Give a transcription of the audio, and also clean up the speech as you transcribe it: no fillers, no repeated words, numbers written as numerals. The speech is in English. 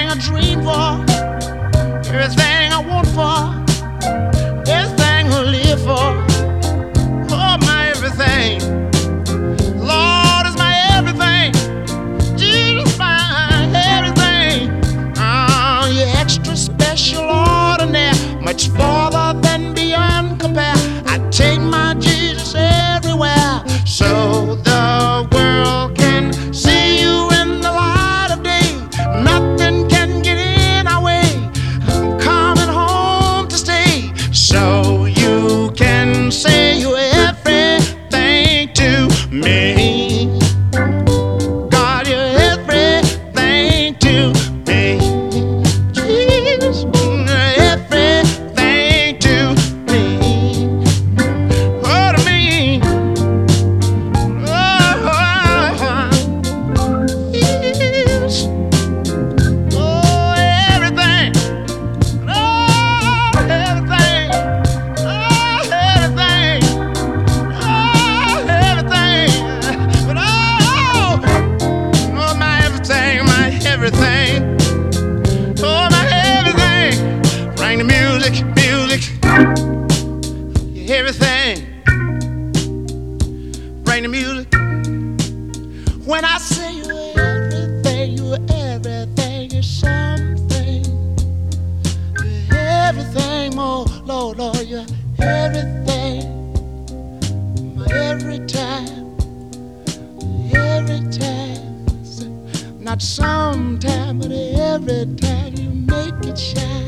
I dream for, everything I want for, everything I live for. Oh, my everything. Lord is my everything. Jesus, my everything. Oh, you're extra special, ordinary, much farther than beyond compare. I take my Jesus everywhere, so the world can see you in the light of day. Nothing can get in our way. I'm coming home to stay, so you can say you're everything to me. God, you're everything to me. Jesus, everything to me. Oh, to me. Oh, yes. Oh, everything. Oh, everything. Oh, everything. Oh, everything. But oh, my everything, my everything. Oh, my everything. Bring the music, music. Everything. Bring the music. When I say you're everything, you're something. You're everything, oh Lord, Lord, you're everything. My every time, not sometime, but every time you make it shine.